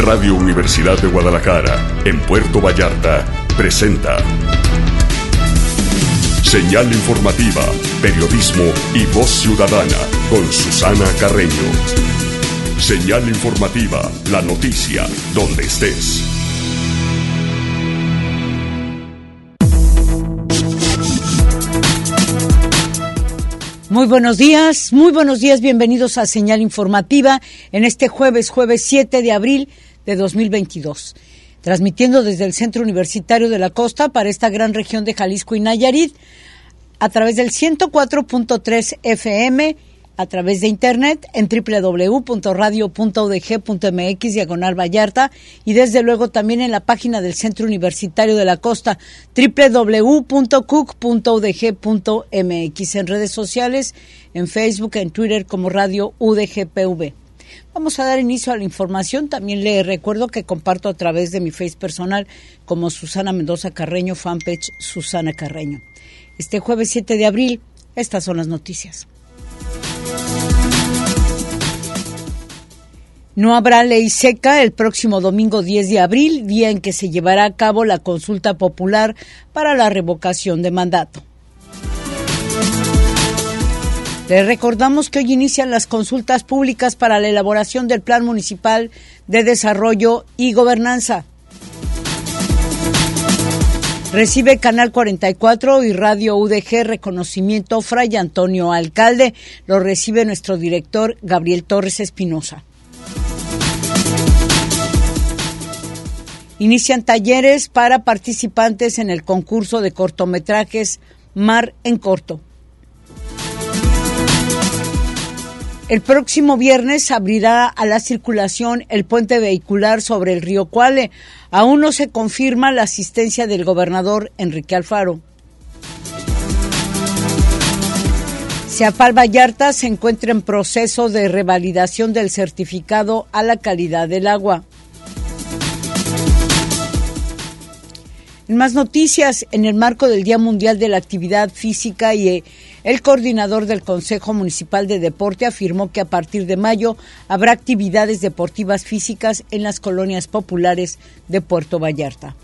Radio Universidad de Guadalajara, en Puerto Vallarta, presenta Señal Informativa, Periodismo y Voz Ciudadana, con Susana Carreño. Señal Informativa, la noticia, donde estés. Muy buenos días, bienvenidos a Señal Informativa en este jueves 7 de abril de 2022. Transmitiendo desde el Centro Universitario de la Costa para esta gran región de Jalisco y Nayarit, a través del 104.3 FM, a través de internet en www.radio.udg.mx/Vallarta y desde luego también en la página del Centro Universitario de la Costa, www.cuc.udg.mx, en redes sociales, en Facebook, en Twitter como Radio UDGPV. Vamos a dar inicio a la información. También le recuerdo que comparto a través de mi Face personal como Susana Mendoza Carreño, fanpage Susana Carreño. Este jueves 7 de abril, estas son las noticias. No habrá ley seca el próximo domingo 10 de abril, día en que se llevará a cabo la consulta popular para la revocación de mandato. Les recordamos que hoy inician las consultas públicas para la elaboración del Plan Municipal de Desarrollo y Gobernanza. Recibe Canal 44 y Radio UDG reconocimiento Fray Antonio Alcalde. Lo recibe nuestro director Gabriel Torres Espinosa. Inician talleres para participantes en el concurso de cortometrajes Mar en Corto. El próximo viernes abrirá a la circulación el puente vehicular sobre el río Cuale. Aún no se confirma la asistencia del gobernador Enrique Alfaro. Ciapal Vallarta se encuentra en proceso de revalidación del certificado a la calidad del agua. En más noticias, en el marco del Día Mundial de la Actividad Física y el coordinador del Consejo Municipal de Deporte afirmó que a partir de mayo habrá actividades deportivas físicas en las colonias populares de Puerto Vallarta.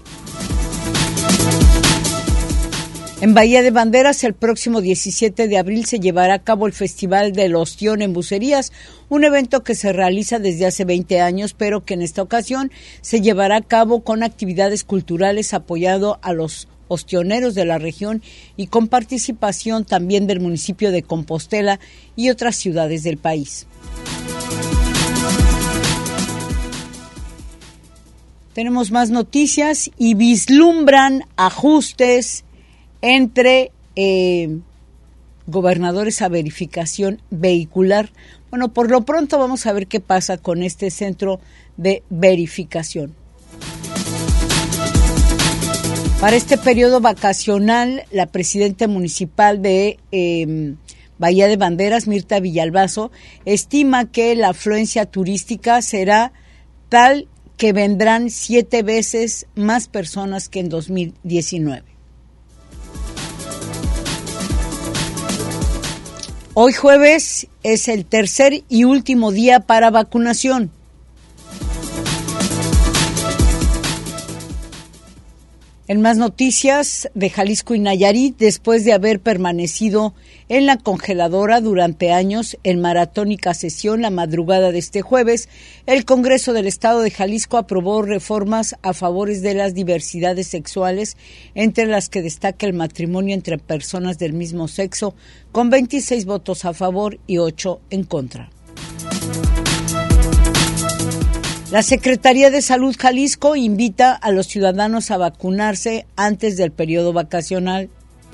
En Bahía de Banderas, el próximo 17 de abril se llevará a cabo el Festival del Ostión en Bucerías, un evento que se realiza desde hace 20 años, pero que en esta ocasión se llevará a cabo con actividades culturales apoyado a los ostioneros de la región y con participación también del municipio de Compostela y otras ciudades del país. Tenemos más noticias y vislumbran ajustes entre gobernadores a verificación vehicular. Bueno, por lo pronto vamos a ver qué pasa con este centro de verificación. Para este periodo vacacional, la presidenta municipal de Bahía de Banderas, Mirta Villalbazo, estima que la afluencia turística será tal que vendrán 7 veces más personas que en 2019. Hoy jueves es el tercer y último día para vacunación. En más noticias de Jalisco y Nayarit, después de haber permanecido en la congeladora durante años en maratónica sesión la madrugada de este jueves, el Congreso del Estado de Jalisco aprobó reformas a favor de las diversidades sexuales, entre las que destaca el matrimonio entre personas del mismo sexo, con 26 votos a favor y 8 en contra. La Secretaría de Salud Jalisco invita a los ciudadanos a vacunarse antes del periodo vacacional.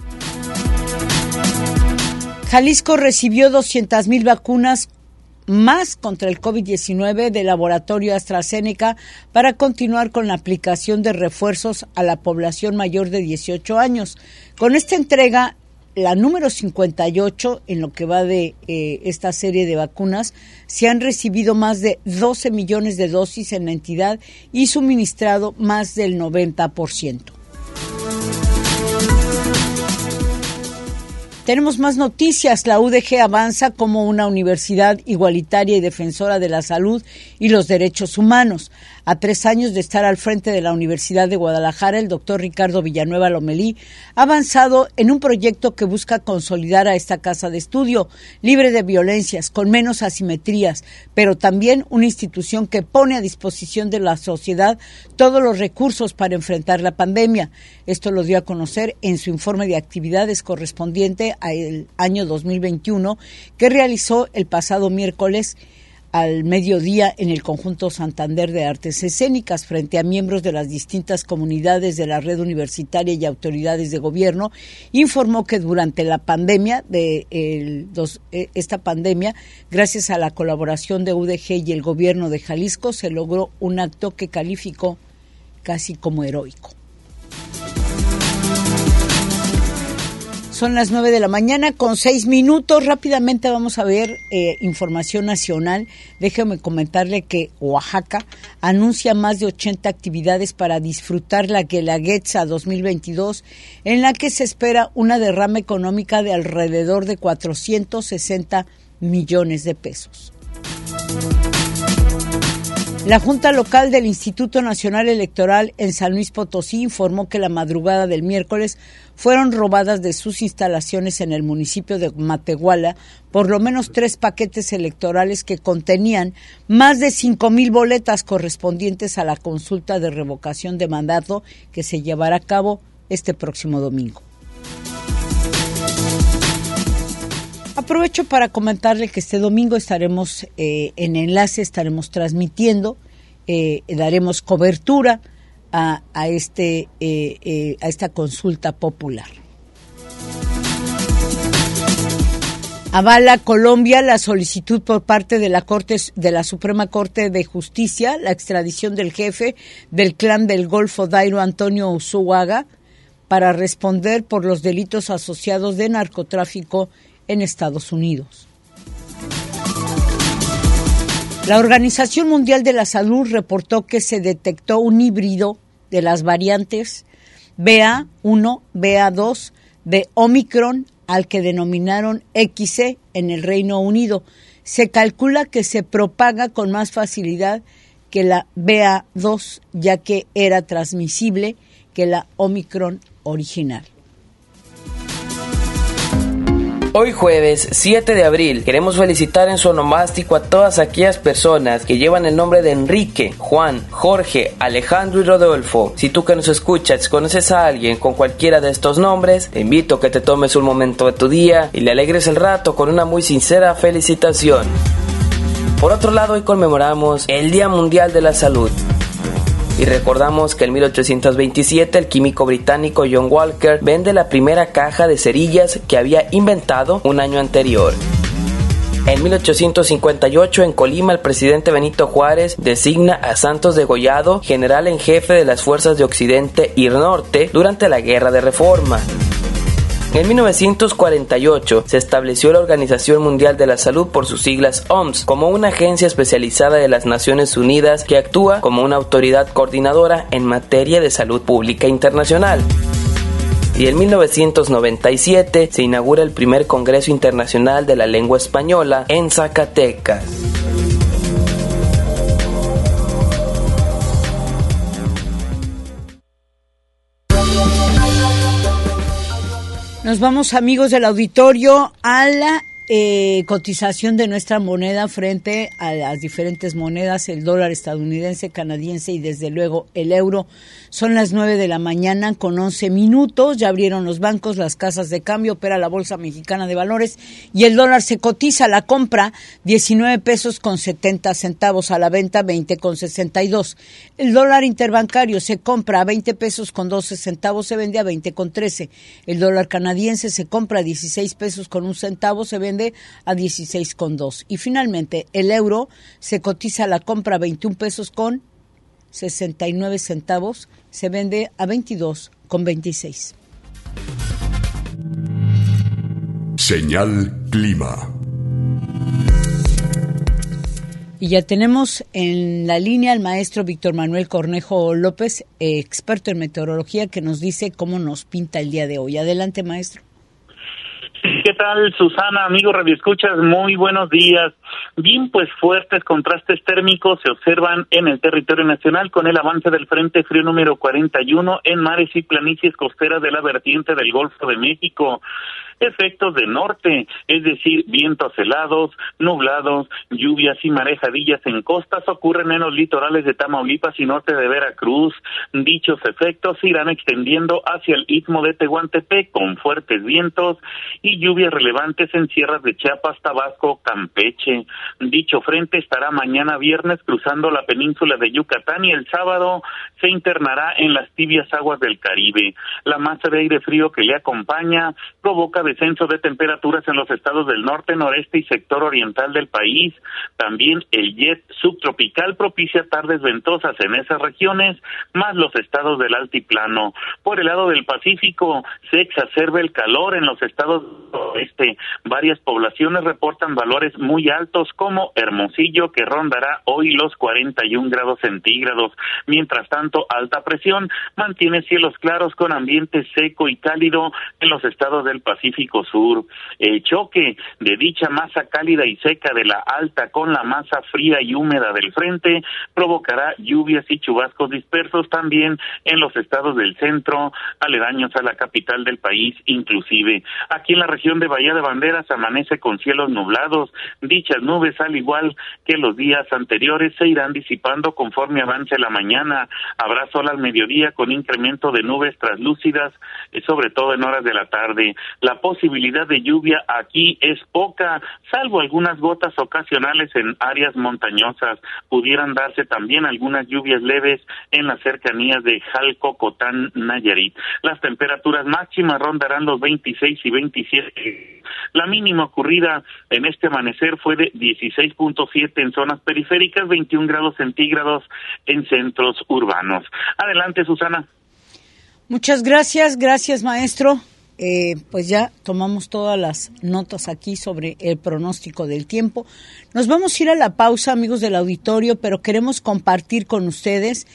Jalisco recibió 200,000 vacunas más contra el COVID-19 del laboratorio AstraZeneca para continuar con la aplicación de refuerzos a la población mayor de 18 años. Con esta entrega, la número 58 en lo que va de esta serie de vacunas, se han recibido más de 12 millones de dosis en la entidad y suministrado más del 90%. Tenemos más noticias. La UDG avanza como una universidad igualitaria y defensora de la salud y los derechos humanos. A 3 años de estar al frente de la Universidad de Guadalajara, el doctor Ricardo Villanueva Lomelí ha avanzado en un proyecto que busca consolidar a esta casa de estudio, libre de violencias, con menos asimetrías, pero también una institución que pone a disposición de la sociedad todos los recursos para enfrentar la pandemia. Esto lo dio a conocer en su informe de actividades correspondiente al año 2021, que realizó el pasado miércoles al mediodía en el Conjunto Santander de Artes Escénicas frente a miembros de las distintas comunidades de la red universitaria y autoridades de gobierno. Informó que durante la pandemia esta pandemia, gracias a la colaboración de UDG y el gobierno de Jalisco, se logró un acto que calificó casi como heroico. Son las 9:06 a.m. Rápidamente vamos a ver información nacional. Déjeme comentarle que Oaxaca anuncia más de 80 actividades para disfrutar la Guelaguetza 2022, en la que se espera una derrama económica de alrededor de 460 millones de pesos. La Junta Local del Instituto Nacional Electoral en San Luis Potosí informó que la madrugada del miércoles fueron robadas de sus instalaciones en el municipio de Matehuala por lo menos 3 paquetes electorales que contenían más de 5,000 boletas correspondientes a la consulta de revocación de mandato que se llevará a cabo este próximo domingo. Aprovecho para comentarle que este domingo estaremos en enlace, estaremos transmitiendo, daremos cobertura a esta consulta popular. Avala Colombia la solicitud por parte de la Suprema Corte de Justicia, la extradición del jefe del Clan del Golfo, Dairo Antonio Usuaga, para responder por los delitos asociados de narcotráfico en Estados Unidos. La Organización Mundial de la Salud reportó que se detectó un híbrido de las variantes BA1, BA2 de Omicron, al que denominaron XE en el Reino Unido. Se calcula que se propaga con más facilidad que la BA2, ya que era transmisible que la Omicron original. Hoy jueves 7 de abril queremos felicitar en su onomástico a todas aquellas personas que llevan el nombre de Enrique, Juan, Jorge, Alejandro y Rodolfo. Si tú que nos escuchas conoces a alguien con cualquiera de estos nombres, te invito a que te tomes un momento de tu día y le alegres el rato con una muy sincera felicitación. Por otro lado, hoy conmemoramos el Día Mundial de la Salud. Y recordamos que en 1827 el químico británico John Walker vende la primera caja de cerillas que había inventado un año anterior. En 1858 en Colima el presidente Benito Juárez designa a Santos Degollado general en jefe de las fuerzas de Occidente y Norte durante la Guerra de Reforma. En 1948 se estableció la Organización Mundial de la Salud, por sus siglas OMS, como una agencia especializada de las Naciones Unidas que actúa como una autoridad coordinadora en materia de salud pública internacional. Y en 1997 se inaugura el primer Congreso Internacional de la Lengua Española en Zacatecas. Nos vamos, amigos del auditorio, a la cotización de nuestra moneda frente a las diferentes monedas, el dólar estadounidense, canadiense y desde luego el euro. Son las 9:11 a.m. Ya abrieron los bancos, las casas de cambio, opera la Bolsa Mexicana de Valores y el dólar se cotiza a la compra 19 pesos con 70 centavos, a la venta 20 con 62. El dólar interbancario se compra a 20 pesos con 12 centavos, se vende a 20 con 13. El dólar canadiense se compra a 16 pesos con 1 centavo, se vende a 16 con 2. Y finalmente el euro se cotiza a la compra a 21 pesos con 69 centavos, se vende a 22 con 26. Señal Clima. Y ya tenemos en la línea al maestro Víctor Manuel Cornejo López, experto en meteorología, que nos dice cómo nos pinta el día de hoy. Adelante, maestro. ¿Qué tal, Susana, amigo radioescuchas? Muy buenos días. Bien, pues fuertes contrastes térmicos se observan en el territorio nacional con el avance del Frente Frío número 41 en mares y planicies costeras de la vertiente del Golfo de México. Efectos de norte, es decir, vientos helados, nublados, lluvias y marejadillas en costas ocurren en los litorales de Tamaulipas y norte de Veracruz. Dichos efectos se irán extendiendo hacia el istmo de Tehuantepec con fuertes vientos y lluvias relevantes en sierras de Chiapas, Tabasco, Campeche. Dicho frente estará mañana viernes cruzando la península de Yucatán y el sábado se internará en las tibias aguas del Caribe. La masa de aire frío que le acompaña provoca descenso de temperaturas en los estados del norte, noreste y sector oriental del país. También el jet subtropical propicia tardes ventosas en esas regiones, más los estados del altiplano. Por el lado del Pacífico se exacerba el calor en los estados del oeste. Varias poblaciones reportan valores muy altos como Hermosillo, que rondará hoy los 41 grados centígrados. Mientras tanto, alta presión mantiene cielos claros con ambiente seco y cálido en los estados del Pacífico Sur. El choque de dicha masa cálida y seca de la alta con la masa fría y húmeda del frente provocará lluvias y chubascos dispersos también en los estados del centro, aledaños a la capital del país inclusive. Aquí en la región de Bahía de Banderas amanece con cielos nublados. Dichas nubes, al igual que los días anteriores, se irán disipando conforme avance la mañana. Habrá sol al mediodía con incremento de nubes translúcidas, sobre todo en horas de la tarde. La posibilidad de lluvia aquí es poca, salvo algunas gotas ocasionales en áreas montañosas. Pudieran darse también algunas lluvias leves en las cercanías de Jalco-Cotán, Nayarit. Las temperaturas máximas rondarán los 26 y 27. La mínima ocurrida en este amanecer fue de 16.7 en zonas periféricas, 21 grados centígrados en centros urbanos. Adelante, Susana. Muchas gracias, maestro. Pues ya tomamos todas las notas aquí sobre el pronóstico del tiempo. Nos vamos a ir a la pausa, amigos del auditorio, pero queremos compartir con ustedes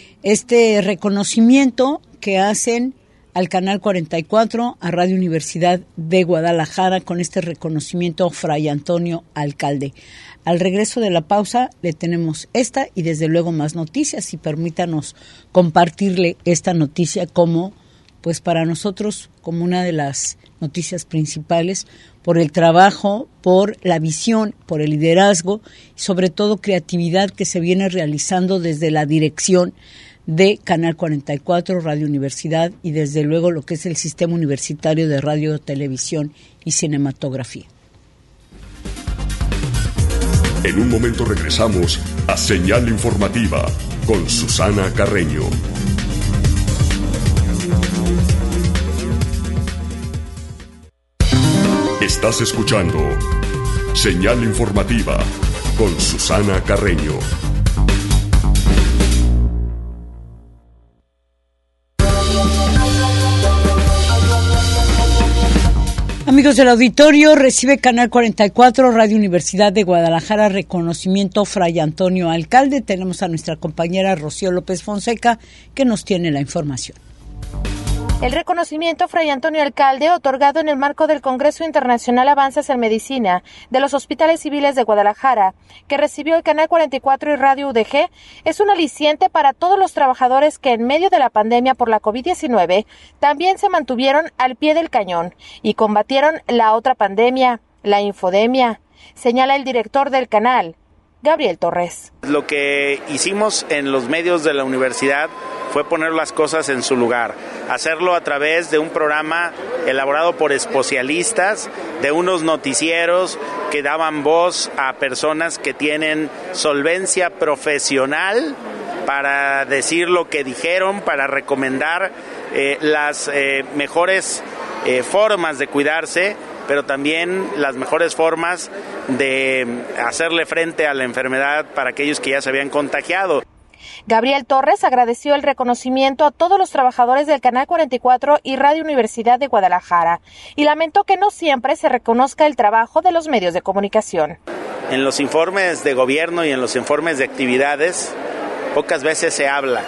este reconocimiento que hacen al Canal 44, a Radio Universidad de Guadalajara, con este reconocimiento Fray Antonio Alcalde. Al regreso de la pausa le tenemos esta y desde luego más noticias, y permítanos compartirle esta noticia como, pues para nosotros, como una de las noticias principales, por el trabajo, por la visión, por el liderazgo y sobre todo creatividad que se viene realizando desde la dirección de Canal 44, Radio Universidad y desde luego lo que es el Sistema Universitario de Radio, Televisión y Cinematografía. En un momento regresamos a Señal Informativa con Susana Carreño. Estás escuchando Señal Informativa con Susana Carreño. Amigos del auditorio, recibe Canal 44, Radio Universidad de Guadalajara, reconocimiento Fray Antonio Alcalde. Tenemos a nuestra compañera Rocío López Fonseca, que nos tiene la información. El reconocimiento Fray Antonio Alcalde, otorgado en el marco del Congreso Internacional Avances en Medicina de los Hospitales Civiles de Guadalajara, que recibió el Canal 44 y Radio UDG, es un aliciente para todos los trabajadores que en medio de la pandemia por la COVID-19 también se mantuvieron al pie del cañón y combatieron la otra pandemia, la infodemia, señala el director del canal, Gabriel Torres. Lo que hicimos en los medios de la universidad fue poner las cosas en su lugar, hacerlo a través de un programa elaborado por especialistas, de unos noticieros que daban voz a personas que tienen solvencia profesional para decir lo que dijeron, para recomendar las mejores formas de cuidarse, pero también las mejores formas de hacerle frente a la enfermedad para aquellos que ya se habían contagiado. Gabriel Torres agradeció el reconocimiento a todos los trabajadores del Canal 44 y Radio Universidad de Guadalajara y lamentó que no siempre se reconozca el trabajo de los medios de comunicación. En los informes de gobierno y en los informes de actividades pocas veces se habla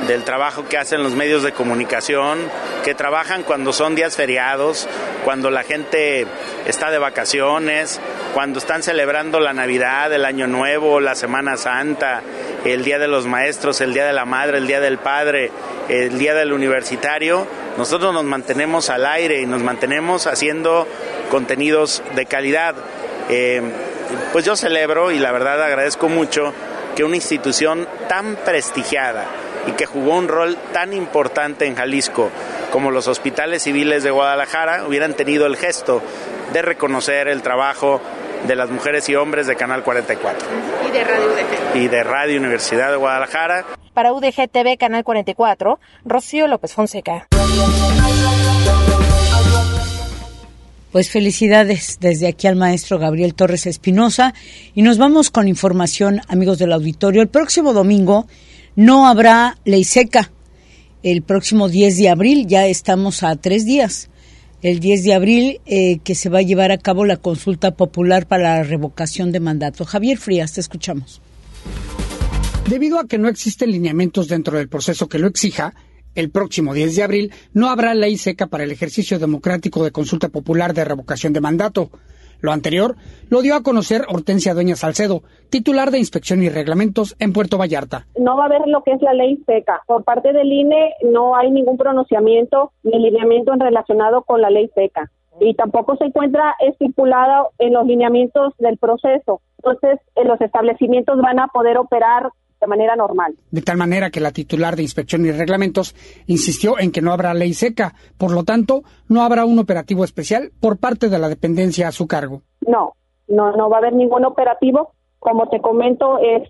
del trabajo que hacen los medios de comunicación, que trabajan cuando son días feriados, cuando la gente está de vacaciones, cuando están celebrando la Navidad, el Año Nuevo, la Semana Santa, el Día de los Maestros, el Día de la Madre, el Día del Padre, el Día del Universitario. Nosotros nos mantenemos al aire y nos mantenemos haciendo contenidos de calidad. Pues yo celebro y la verdad agradezco mucho que una institución tan prestigiada y que jugó un rol tan importante en Jalisco como los hospitales civiles de Guadalajara hubieran tenido el gesto de reconocer el trabajo de las mujeres y hombres de Canal 44. Y de Radio UDG. Y de Radio Universidad de Guadalajara. Para UDG TV, Canal 44, Rocío López Fonseca. Pues felicidades desde aquí al maestro Gabriel Torres Espinosa. Y nos vamos con información, amigos del auditorio. El próximo domingo no habrá ley seca. El próximo 10 de abril, ya estamos a 3 días. El 10 de abril que se va a llevar a cabo la consulta popular para la revocación de mandato. Javier Frías, te escuchamos. Debido a que no existen lineamientos dentro del proceso que lo exija, el próximo 10 de abril no habrá ley seca para el ejercicio democrático de consulta popular de revocación de mandato. Lo anterior lo dio a conocer Hortensia Dueñas Salcedo, titular de Inspección y Reglamentos en Puerto Vallarta. No va a haber lo que es la ley seca. Por parte del INE no hay ningún pronunciamiento ni lineamiento relacionado con la ley seca. Y tampoco se encuentra estipulado en los lineamientos del proceso. Entonces, los establecimientos van a poder operar de manera normal. De tal manera que la titular de Inspección y Reglamentos insistió en que no habrá ley seca, por lo tanto, no habrá un operativo especial por parte de la dependencia a su cargo. No va a haber ningún operativo. Como te comento, el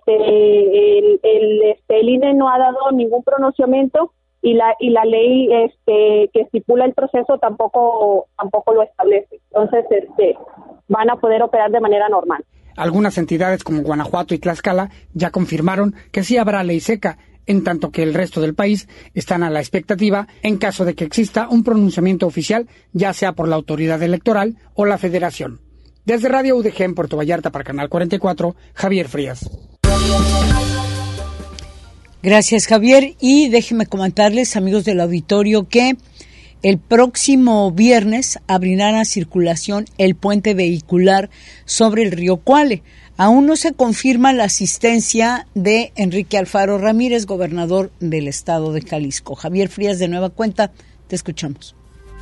INE no ha dado ningún pronunciamiento y la ley que estipula el proceso tampoco lo establece. Entonces, van a poder operar de manera normal. Algunas entidades como Guanajuato y Tlaxcala ya confirmaron que sí habrá ley seca, en tanto que el resto del país están a la expectativa en caso de que exista un pronunciamiento oficial, ya sea por la autoridad electoral o la federación. Desde Radio UDG en Puerto Vallarta para Canal 44, Javier Frías. Gracias, Javier. Y déjenme comentarles, amigos del auditorio, que el próximo viernes abrirán a circulación el puente vehicular sobre el río Cuale. Aún no se confirma la asistencia de Enrique Alfaro Ramírez, gobernador del estado de Jalisco. Javier Frías, de nueva cuenta, te escuchamos.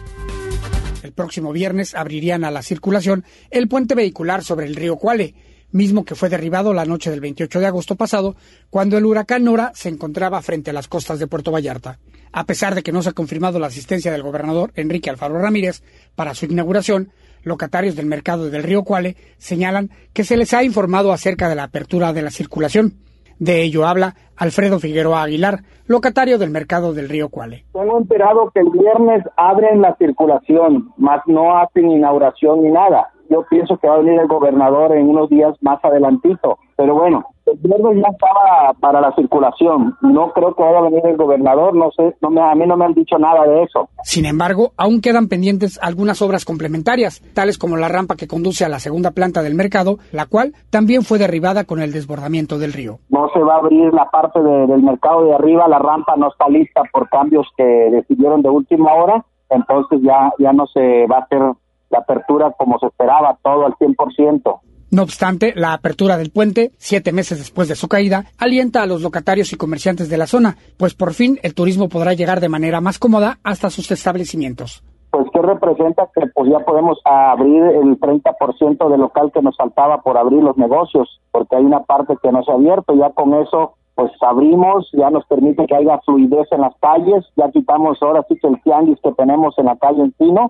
El próximo viernes abrirían a la circulación el puente vehicular sobre el río Cuale, mismo que fue derribado la noche del 28 de agosto pasado, cuando el huracán Nora se encontraba frente a las costas de Puerto Vallarta. A pesar de que no se ha confirmado la asistencia del gobernador Enrique Alfaro Ramírez para su inauguración, locatarios del mercado del río Cuale señalan que se les ha informado acerca de la apertura de la circulación. De ello habla Alfredo Figueroa Aguilar, locatario del mercado del río Cuale. Tengo enterado que el viernes abren la circulación, más no hacen inauguración ni nada. Yo pienso que va a venir el gobernador en unos días más adelantito, pero bueno, el viernes ya estaba para la circulación. No creo que vaya a venir el gobernador, no sé, a mí no me han dicho nada de eso. Sin embargo, aún quedan pendientes algunas obras complementarias, tales como la rampa que conduce a la segunda planta del mercado, la cual también fue derribada con el desbordamiento del río. No se va a abrir la parte del mercado de arriba, la rampa no está lista por cambios que decidieron de última hora, entonces ya no se va a hacer la apertura como se esperaba, todo al 100%. No obstante, la apertura del puente, 7 meses después de su caída, alienta a los locatarios y comerciantes de la zona, pues por fin el turismo podrá llegar de manera más cómoda hasta sus establecimientos. Pues que representa que pues ya podemos abrir el 30% del local que nos faltaba por abrir los negocios, porque hay una parte que no se ha abierto, ya con eso pues abrimos, ya nos permite que haya fluidez en las calles, ya quitamos ahora sí que el tianguis que tenemos en la calle Encino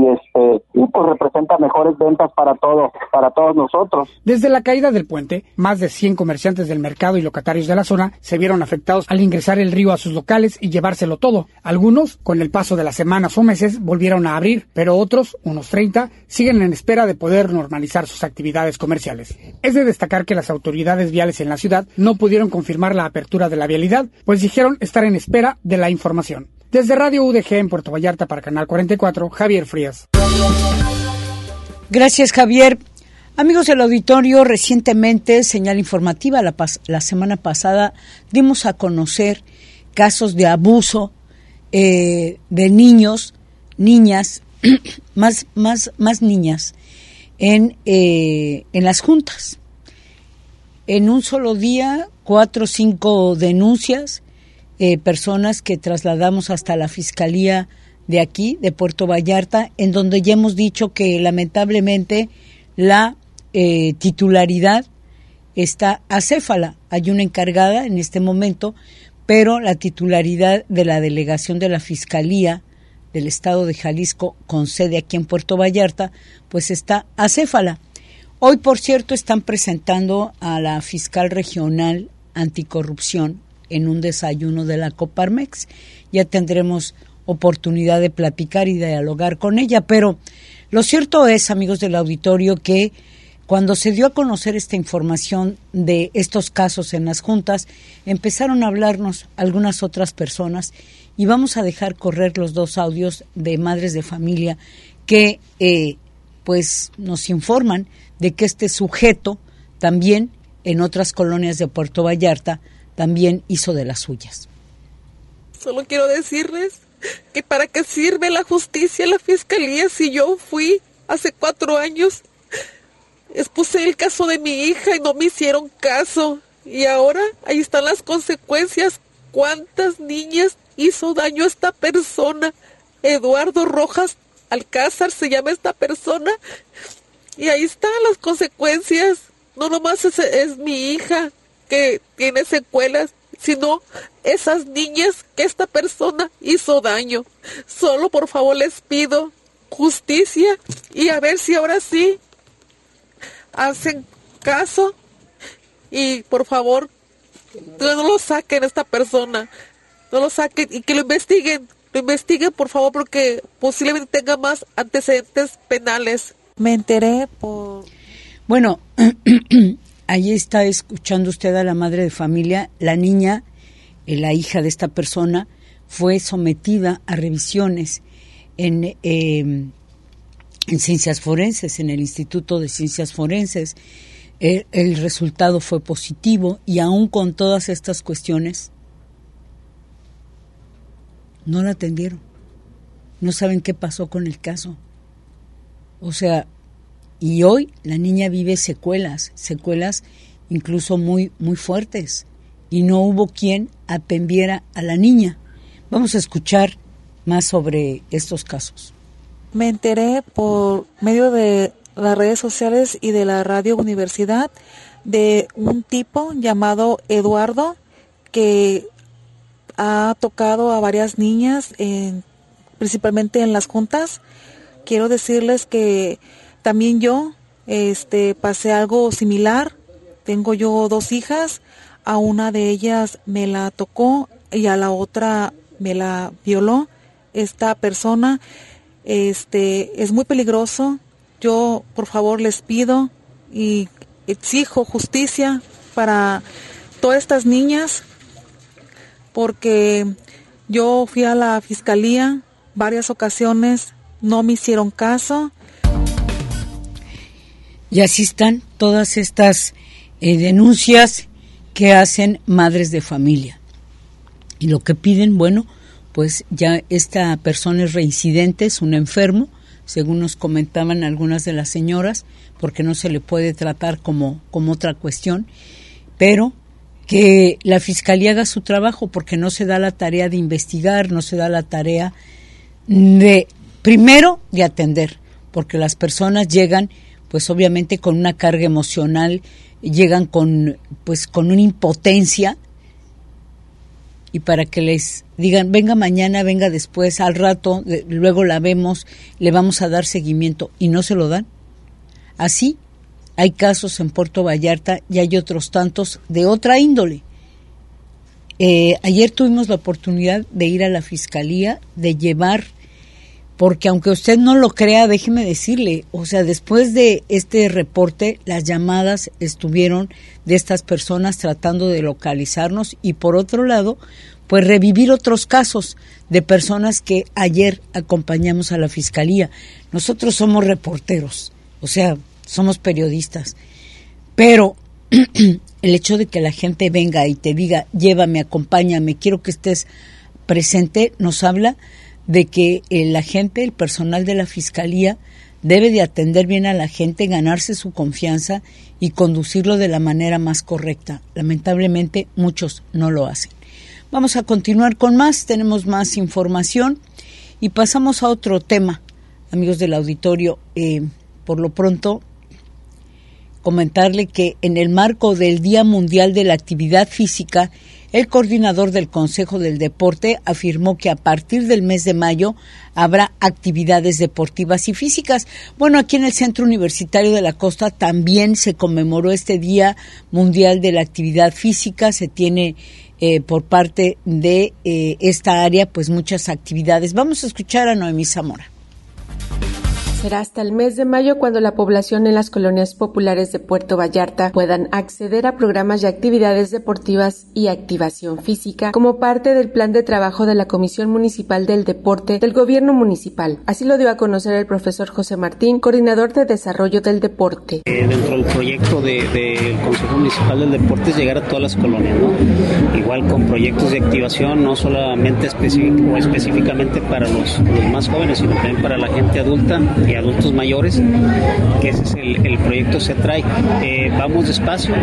y pues representa mejores ventas para todos nosotros. Desde la caída del puente, más de 100 comerciantes del mercado y locatarios de la zona se vieron afectados al ingresar el río a sus locales y llevárselo todo. Algunos, con el paso de las semanas o meses, volvieron a abrir, pero otros, unos 30, siguen en espera de poder normalizar sus actividades comerciales. Es de destacar que las autoridades viales en la ciudad no pudieron confirmar la apertura de la vialidad, pues dijeron estar en espera de la información. Desde Radio UDG en Puerto Vallarta para Canal 44, Javier Frías. Gracias, Javier. Amigos del auditorio, recientemente, señal informativa, la semana pasada dimos a conocer casos de abuso de niños, niñas, más niñas en las juntas. En un solo día, 4 o 5 denuncias, personas que trasladamos hasta la Fiscalía de aquí, de Puerto Vallarta, en donde ya hemos dicho que lamentablemente la titularidad está acéfala. Hay una encargada en este momento, pero la titularidad de la delegación de la Fiscalía del Estado de Jalisco, con sede aquí en Puerto Vallarta, pues está acéfala. Hoy, por cierto, están presentando a la fiscal regional anticorrupción en un desayuno de la Coparmex. Ya tendremos oportunidad de platicar y dialogar con ella, pero lo cierto es, amigos del auditorio, que cuando se dio a conocer esta información de estos casos en las juntas, empezaron a hablarnos algunas otras personas y vamos a dejar correr los 2 audios de madres de familia que pues nos informan de que este sujeto también en otras colonias de Puerto Vallarta también hizo de las suyas. Solo quiero decirles que para qué sirve la justicia, la fiscalía, si yo fui hace 4 años, expuse el caso de mi hija y no me hicieron caso. Y ahora ahí están las consecuencias. ¿Cuántas niñas hizo daño esta persona? Eduardo Rojas Alcázar se llama esta persona. Y ahí están las consecuencias. No nomás es mi hija que tiene secuelas, sino esas niñas que esta persona hizo daño. Solo por favor les pido justicia y a ver si ahora sí hacen caso y por favor no lo saquen a esta persona, no lo saquen y que lo investiguen por favor, porque posiblemente tenga más antecedentes penales. Me enteré por... Bueno, ahí está escuchando usted a la madre de familia. La niña, la hija de esta persona, fue sometida a revisiones en ciencias forenses, en el Instituto de Ciencias Forenses. El resultado fue positivo y aún con todas estas cuestiones no la atendieron. No saben qué pasó con el caso. O sea, y hoy la niña vive secuelas incluso muy, muy fuertes, y no hubo quien atendiera a la niña. Vamos a escuchar más sobre estos casos. Me enteré por medio de las redes sociales y de la radio universidad de un tipo llamado Eduardo que ha tocado a varias niñas, principalmente en las juntas. Quiero decirles que también yo pasé algo similar. Tengo yo 2 hijas, a una de ellas me la tocó y a la otra me la violó. Esta persona es muy peligroso. Yo, por favor, les pido y exijo justicia para todas estas niñas, porque yo fui a la fiscalía varias ocasiones, no me hicieron caso. Y así están todas estas denuncias que hacen madres de familia. Y lo que piden, bueno, pues ya esta persona es reincidente, es un enfermo, según nos comentaban algunas de las señoras, porque no se le puede tratar como otra cuestión, pero que la fiscalía haga su trabajo, porque no se da la tarea de investigar, no se da la tarea primero de atender, porque las personas llegan pues obviamente con una carga emocional, llegan con una impotencia, y para que les digan venga mañana, venga después, al rato, luego la vemos, le vamos a dar seguimiento, y no se lo dan. Así hay casos en Puerto Vallarta y hay otros tantos de otra índole. Ayer tuvimos la oportunidad de ir a la fiscalía, de llevar, porque aunque usted no lo crea, déjeme decirle, o sea, después de este reporte, las llamadas estuvieron de estas personas tratando de localizarnos, y por otro lado, pues revivir otros casos de personas que ayer acompañamos a la fiscalía. Nosotros somos reporteros, o sea, somos periodistas, pero el hecho de que la gente venga y te diga, llévame, acompáñame, quiero que estés presente, nos habla de que la gente, el personal de la Fiscalía, debe de atender bien a la gente, ganarse su confianza y conducirlo de la manera más correcta. Lamentablemente, muchos no lo hacen. Vamos a continuar con más, tenemos más información y pasamos a otro tema, amigos del auditorio. Por lo pronto, comentarle que en el marco del Día Mundial de la Actividad Física, el coordinador del Consejo del Deporte afirmó que a partir del mes de mayo habrá actividades deportivas y físicas. Bueno, aquí en el Centro Universitario de la Costa también se conmemoró este Día Mundial de la Actividad Física. Se tiene por parte de esta área pues muchas actividades. Vamos a escuchar a Noemí Zamora. Será hasta el mes de mayo cuando la población en las colonias populares de Puerto Vallarta puedan acceder a programas de actividades deportivas y activación física como parte del plan de trabajo de la Comisión Municipal del Deporte del Gobierno Municipal. Así lo dio a conocer el profesor José Martín, coordinador de Desarrollo del Deporte. Dentro del proyecto del Consejo Municipal del Deporte es llegar a todas las colonias, ¿no? Igual con proyectos de activación, no solamente específicamente para los más jóvenes, sino también para la gente adulta y adultos mayores, que ese es el proyecto se trae. Vamos despacio,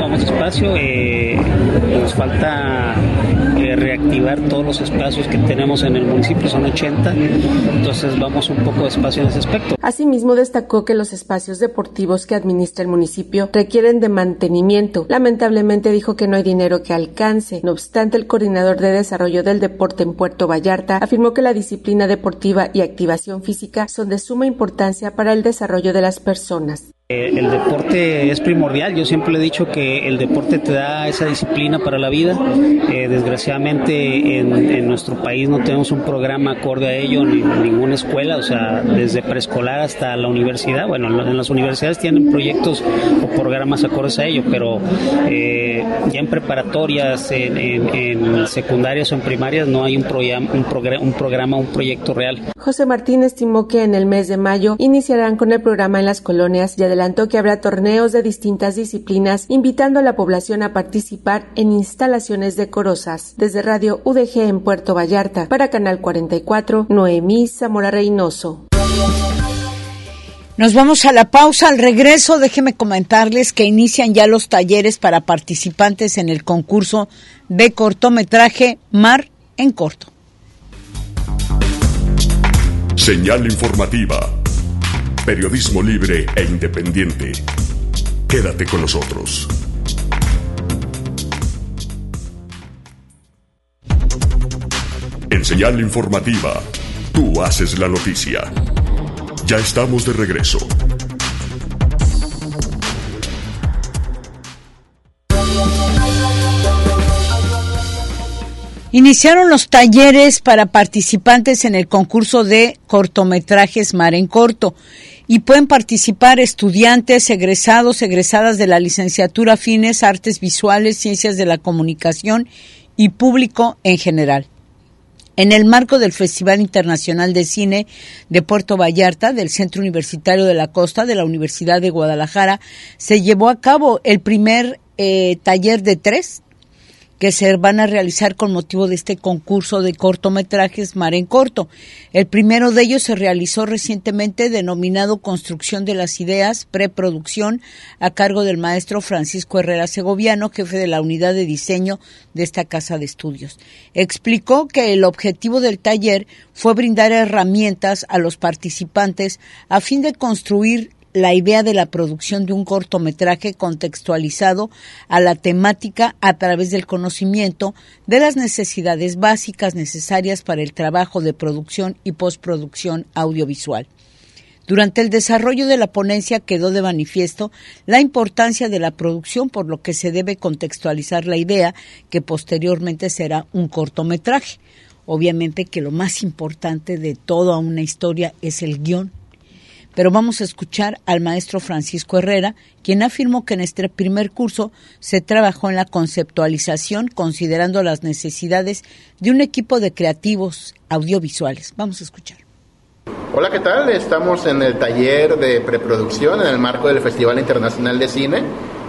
nos falta reactivar todos los espacios que tenemos en el municipio, son 80, entonces vamos un poco despacio en ese aspecto. Asimismo destacó que los espacios deportivos que administra el municipio requieren de mantenimiento. Lamentablemente dijo que no hay dinero que alcance. No obstante, el coordinador de Desarrollo del Deporte en Puerto Vallarta afirmó que la disciplina deportiva y activación física son de suma importancia para el desarrollo de las personas. El deporte es primordial, yo siempre le he dicho que el deporte te da esa disciplina para la vida. Desgraciadamente en nuestro país no tenemos un programa acorde a ello, ni ninguna escuela, o sea, desde preescolar hasta la universidad. Bueno, en las universidades tienen proyectos o programas acordes a ello, pero ya en preparatorias, en secundarias o en primarias no hay un proyecto real. José Martín estimó que en el mes de mayo iniciarán con el programa en las colonias y adelantó que habrá torneos de distintas disciplinas, invitando a la población a participar en instalaciones decorosas. Desde Radio UDG en Puerto Vallarta, para Canal 44, Noemí Zamora Reynoso. Nos vamos a la pausa. Al regreso, déjeme comentarles que inician ya los talleres para participantes en el concurso de cortometraje Mar en Corto. Señal informativa. Periodismo libre e independiente. Quédate con nosotros. En Señal informativa, tú haces la noticia. Ya estamos de regreso. Iniciaron los talleres para participantes en el concurso de cortometrajes Mar en Corto y pueden participar estudiantes, egresados, egresadas de la licenciatura afines, artes visuales, ciencias de la comunicación y público en general. En el marco del Festival Internacional de Cine de Puerto Vallarta, del Centro Universitario de la Costa, de la Universidad de Guadalajara, se llevó a cabo el primer taller de 3 que se van a realizar con motivo de este concurso de cortometrajes Mar en Corto. El primero de ellos se realizó recientemente, denominado Construcción de las Ideas, preproducción, a cargo del maestro Francisco Herrera Segoviano, jefe de la unidad de diseño de esta casa de estudios. Explicó que el objetivo del taller fue brindar herramientas a los participantes a fin de construir la idea de la producción de un cortometraje contextualizado a la temática a través del conocimiento de las necesidades básicas necesarias para el trabajo de producción y postproducción audiovisual. Durante el desarrollo de la ponencia quedó de manifiesto la importancia de la producción, por lo que se debe contextualizar la idea, que posteriormente será un cortometraje. Obviamente que lo más importante de toda una historia es el guión. Pero vamos a escuchar al maestro Francisco Herrera, quien afirmó que en este primer curso se trabajó en la conceptualización, considerando las necesidades de un equipo de creativos audiovisuales. Vamos a escuchar. Hola, ¿qué tal? Estamos en el taller de preproducción en el marco del Festival Internacional de Cine.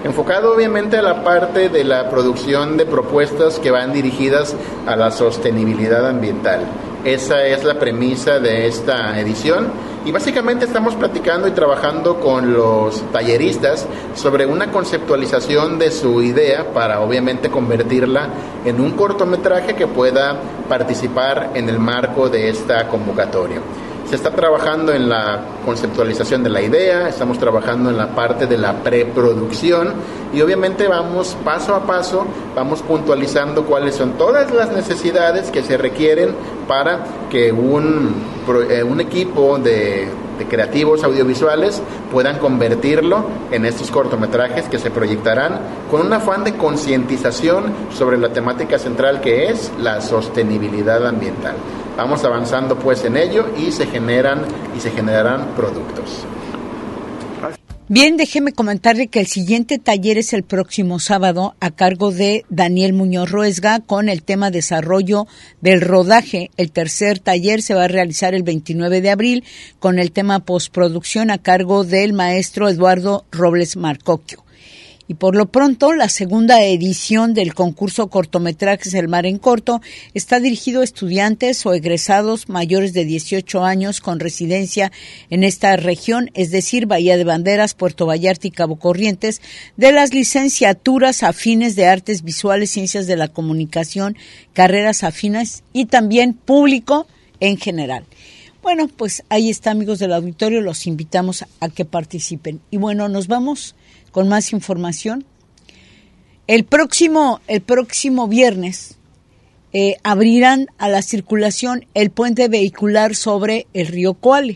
enfocado obviamente a la parte de la producción de propuestas que van dirigidas a la sostenibilidad ambiental. Esa es la premisa de esta edición y básicamente estamos platicando y trabajando con los talleristas sobre una conceptualización de su idea para obviamente convertirla en un cortometraje que pueda participar en el marco de esta convocatoria. Se está trabajando en la conceptualización de la idea, estamos trabajando en la parte de la preproducción y obviamente vamos paso a paso, vamos puntualizando cuáles son todas las necesidades que se requieren para que un equipo de creativos audiovisuales puedan convertirlo en estos cortometrajes que se proyectarán con un afán de concientización sobre la temática central que es la sostenibilidad ambiental. Vamos avanzando pues en ello y se generarán productos. Bien, déjeme comentarle que el siguiente taller es el próximo sábado a cargo de Daniel Muñoz Ruesga con el tema desarrollo del rodaje. El tercer taller se va a realizar el 29 de abril con el tema postproducción a cargo del maestro Eduardo Robles Marcocchio. Y por lo pronto, la segunda edición del concurso Cortometrajes El Mar en Corto está dirigido a estudiantes o egresados mayores de 18 años con residencia en esta región, es decir, Bahía de Banderas, Puerto Vallarta y Cabo Corrientes, de las licenciaturas afines de Artes Visuales, Ciencias de la Comunicación, carreras afines y también público en general. Bueno, pues ahí está, amigos del auditorio, los invitamos a que participen. Y bueno, nos vamos con más información. El próximo viernes abrirán a la circulación el puente vehicular sobre el río Cuale.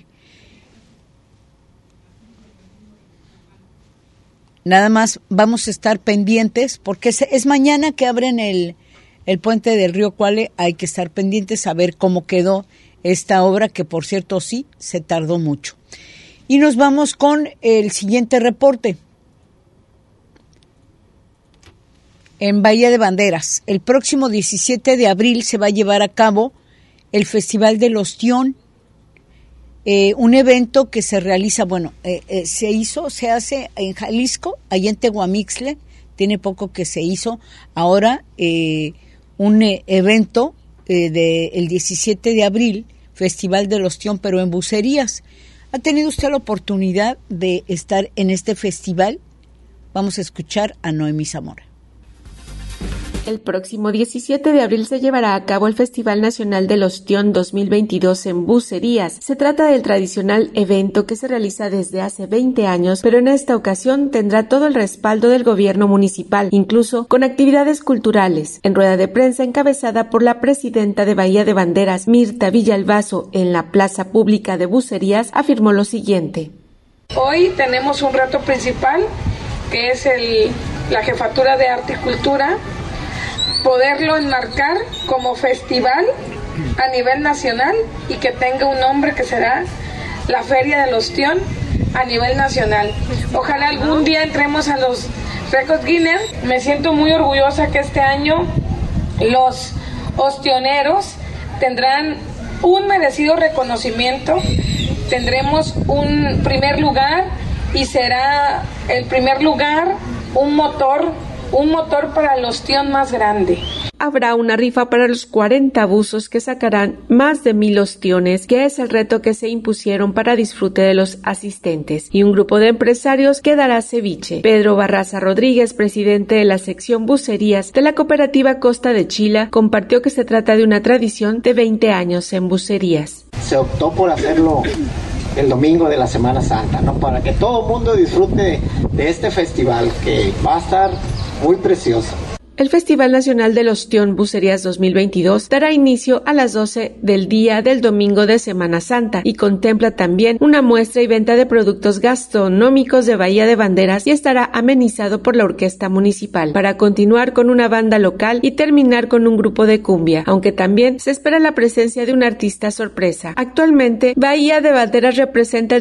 Nada más vamos a estar pendientes porque es mañana que abren el puente del río Cuale. Hay que estar pendientes a ver cómo quedó esta obra, que por cierto sí se tardó mucho. Y nos vamos con el siguiente reporte. En Bahía de Banderas, el próximo 17 de abril se va a llevar a cabo el Festival del Ostión, un evento que se realiza, se hace en Jalisco, allá en Tehuamixle, tiene poco que se hizo, ahora un evento del 17 de abril, Festival del Ostión, pero en Bucerías. ¿Ha tenido usted la oportunidad de estar en este festival? Vamos a escuchar a Noemí Zamora. El próximo 17 de abril se llevará a cabo el Festival Nacional del Ostión 2022 en Bucerías. Se trata del tradicional evento que se realiza desde hace 20 años, pero en esta ocasión tendrá todo el respaldo del gobierno municipal, incluso con actividades culturales. En rueda de prensa encabezada por la presidenta de Bahía de Banderas, Mirta Villalbazo, en la plaza pública de Bucerías, afirmó lo siguiente. Hoy tenemos un reto principal, que es la Jefatura de Arte y Cultura, poderlo enmarcar como festival a nivel nacional y que tenga un nombre que será la Feria del Ostión a nivel nacional. Ojalá algún día entremos a los récords Guinness. Me siento muy orgullosa que este año los ostioneros tendrán un merecido reconocimiento. Tendremos un primer lugar y será el primer lugar un motor para el ostión más grande. Habrá una rifa para los 40 buzos que sacarán más de 1,000 ostiones, que es el reto que se impusieron para disfrute de los asistentes, y un grupo de empresarios que dará ceviche. Pedro Barraza Rodríguez, presidente de la sección Bucerías de la cooperativa Costa de Chila, compartió que se trata de una tradición de 20 años en Bucerías. Se optó por hacerlo el domingo de la Semana Santa, ¿no? Para que todo el mundo disfrute de este festival que va a estar muy precioso. El Festival Nacional del Ostión Bucerías 2022 dará inicio a las 12 del día del domingo de Semana Santa y contempla también una muestra y venta de productos gastronómicos de Bahía de Banderas y estará amenizado por la Orquesta Municipal, para continuar con una banda local y terminar con un grupo de cumbia, aunque también se espera la presencia de un artista sorpresa. Actualmente, Bahía de Banderas representa el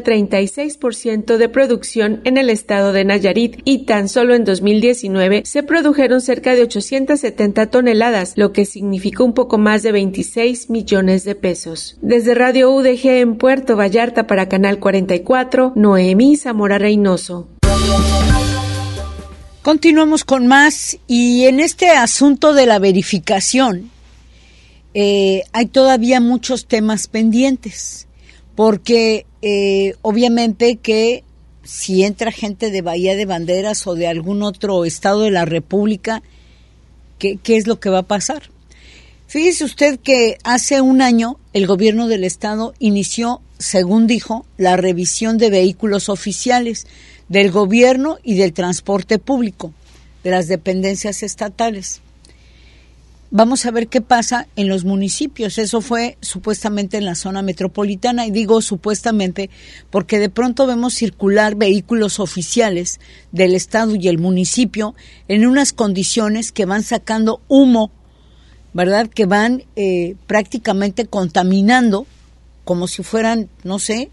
36% de producción en el estado de Nayarit y tan solo en 2019 se produjeron cerca de 870 toneladas, lo que significó un poco más de 26 millones de pesos. Desde Radio UDG en Puerto Vallarta para Canal 44, Noemí Zamora Reynoso. Continuamos con más, y en este asunto de la verificación hay todavía muchos temas pendientes, porque obviamente que si entra gente de Bahía de Banderas o de algún otro estado de la República, ¿qué es lo que va a pasar? Fíjese usted que hace un año el gobierno del estado inició, según dijo, la revisión de vehículos oficiales del gobierno y del transporte público, de las dependencias estatales. Vamos a ver qué pasa en los municipios. Eso fue supuestamente en la zona metropolitana, y digo supuestamente porque de pronto vemos circular vehículos oficiales del estado y el municipio en unas condiciones que van sacando humo, ¿verdad? Que van prácticamente contaminando, como si fueran, no sé,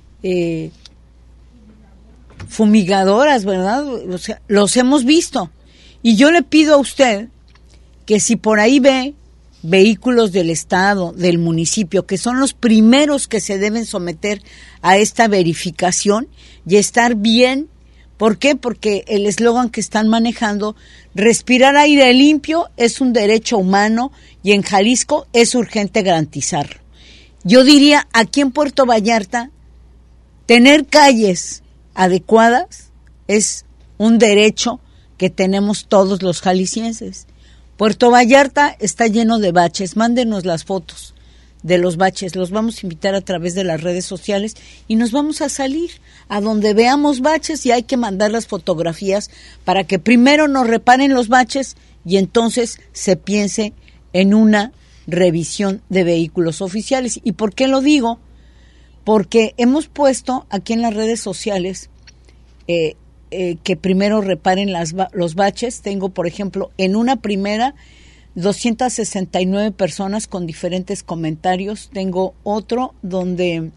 fumigadoras, ¿verdad? O sea, los hemos visto. Y yo le pido a usted que si por ahí ve vehículos del estado, del municipio, que son los primeros que se deben someter a esta verificación y estar bien. ¿Por qué? Porque el eslogan que están manejando, respirar aire limpio, es un derecho humano y en Jalisco es urgente garantizarlo. Yo diría, aquí en Puerto Vallarta, tener calles adecuadas es un derecho que tenemos todos los jaliscienses. Puerto Vallarta está lleno de baches. Mándenos las fotos de los baches. Los vamos a invitar a través de las redes sociales y nos vamos a salir a donde veamos baches, y hay que mandar las fotografías para que primero nos reparen los baches y entonces se piense en una revisión de vehículos oficiales. ¿Y por qué lo digo? Porque hemos puesto aquí en las redes sociales que primero reparen los baches. Tengo, por ejemplo, en una primera 269 personas con diferentes comentarios. Tengo otro donde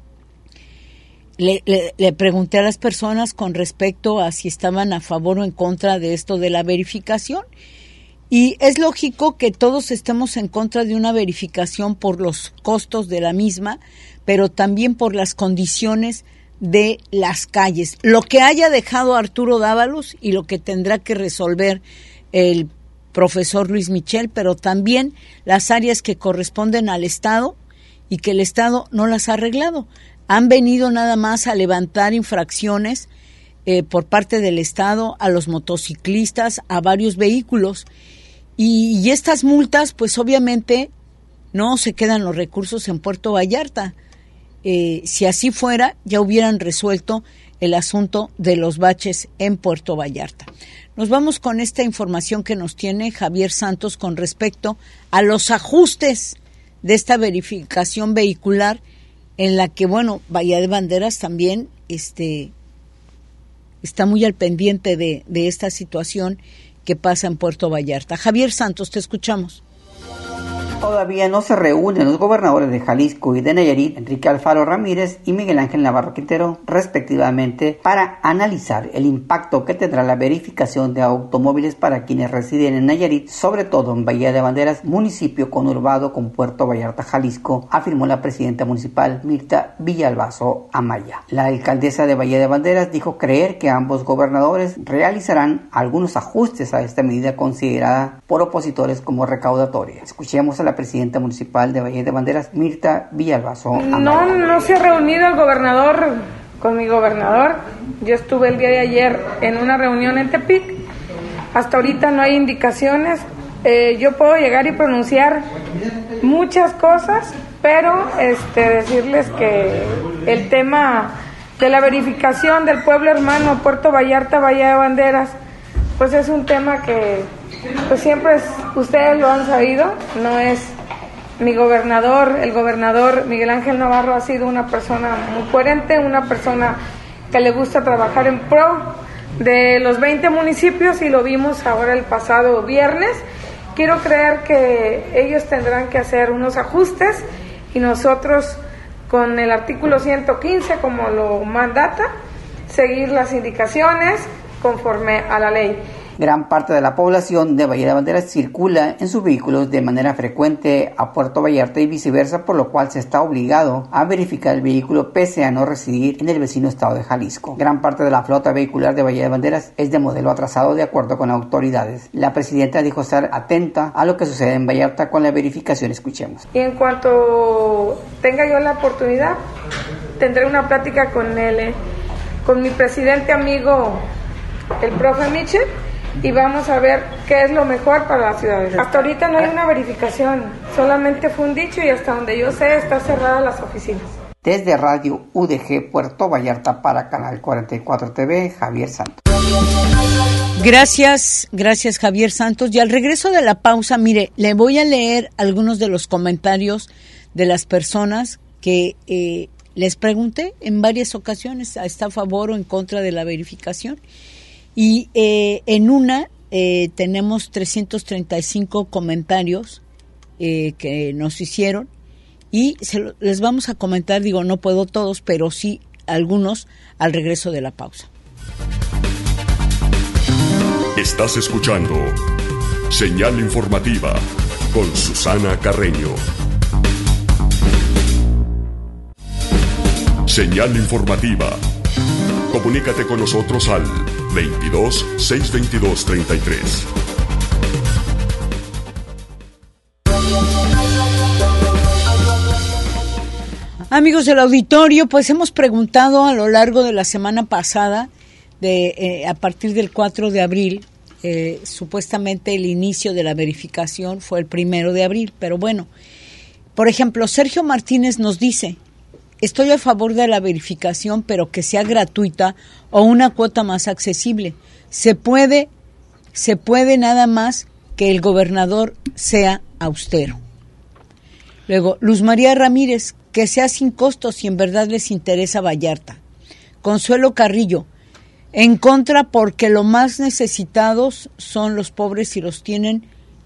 le pregunté a las personas con respecto a si estaban a favor o en contra de esto de la verificación. Y es lógico que todos estemos en contra de una verificación por los costos de la misma, pero también por las condiciones de las calles. Lo que haya dejado Arturo Dávalos y lo que tendrá que resolver el profesor Luis Michel, pero también las áreas que corresponden al Estado y que el Estado no las ha arreglado. Han venido nada más a levantar infracciones por parte del Estado a los motociclistas, a varios vehículos. Y estas multas, pues obviamente no se quedan los recursos en Puerto Vallarta. Si así fuera, ya hubieran resuelto el asunto de los baches en Puerto Vallarta. Nos vamos con esta información que nos tiene Javier Santos con respecto a los ajustes de esta verificación vehicular, en la que, bueno, Bahía de Banderas también está muy al pendiente de esta situación que pasa en Puerto Vallarta. Javier Santos, te escuchamos. Todavía no se reúnen los gobernadores de Jalisco y de Nayarit, Enrique Alfaro Ramírez y Miguel Ángel Navarro Quintero, respectivamente, para analizar el impacto que tendrá la verificación de automóviles para quienes residen en Nayarit, sobre todo en Bahía de Banderas, municipio conurbado con Puerto Vallarta, Jalisco, afirmó la presidenta municipal Mirta Villalbazo Amaya. La alcaldesa de Bahía de Banderas dijo creer que ambos gobernadores realizarán algunos ajustes a esta medida considerada por opositores como recaudatoria. Escuchemos a la presidenta municipal de Bahía de Banderas, Mirta Villalbazo Amaya. No se ha reunido el gobernador con mi gobernador. Yo estuve el día de ayer en una reunión en Tepic. Hasta ahorita no hay indicaciones. Yo puedo llegar y pronunciar muchas cosas, pero decirles que el tema de la verificación del pueblo hermano Puerto Vallarta, Bahía de Banderas, pues es un tema que pues siempre ustedes lo han sabido. No es mi gobernador, el gobernador Miguel Ángel Navarro ha sido una persona muy coherente, una persona que le gusta trabajar en pro de los 20 municipios, y lo vimos ahora el pasado viernes. Quiero creer que ellos tendrán que hacer unos ajustes y nosotros, con el artículo 115 como lo mandata, seguir las indicaciones conforme a la ley. Gran parte de la población de Bahía de Banderas circula en sus vehículos de manera frecuente a Puerto Vallarta y viceversa, por lo cual se está obligado a verificar el vehículo pese a no residir en el vecino estado de Jalisco. Gran parte de la flota vehicular de Bahía de Banderas es de modelo atrasado de acuerdo con autoridades. La presidenta dijo estar atenta a lo que sucede en Vallarta con la verificación. Escuchemos. Y en cuanto tenga yo la oportunidad, tendré una plática con mi presidente amigo, el profe Michel, y vamos a ver qué es lo mejor para la ciudad. Hasta ahorita no hay una verificación, solamente fue un dicho y hasta donde yo sé está cerradas las oficinas. Desde Radio UDG Puerto Vallarta para Canal 44 TV, Javier Santos. Gracias Javier Santos. Y al regreso de la pausa, mire, le voy a leer algunos de los comentarios de las personas que les pregunté en varias ocasiones, ¿está a favor o en contra de la verificación? Y en una tenemos 335 comentarios que nos hicieron y les vamos a comentar, digo, no puedo todos, pero sí algunos al regreso de la pausa. Estás escuchando Señal Informativa con Susana Carreño. Señal Informativa. Comunícate con nosotros al 22 622 33. Amigos del auditorio, pues hemos preguntado a lo largo de la semana pasada, a partir del 4 de abril, supuestamente el inicio de la verificación fue el 1 de abril, pero bueno, por ejemplo, Sergio Martínez nos dice: estoy a favor de la verificación, pero que sea gratuita o una cuota más accesible. Se puede nada más que el gobernador sea austero. Luego, Luz María Ramírez, que sea sin costo si en verdad les interesa Vallarta. Consuelo Carrillo, en contra porque lo más necesitados son los pobres y tienen